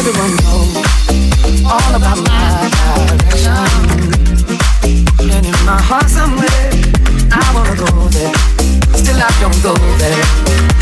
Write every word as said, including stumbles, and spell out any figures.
everyone knows all about my direction. And in my heart somewhere, I wanna go there. Still I don't go there.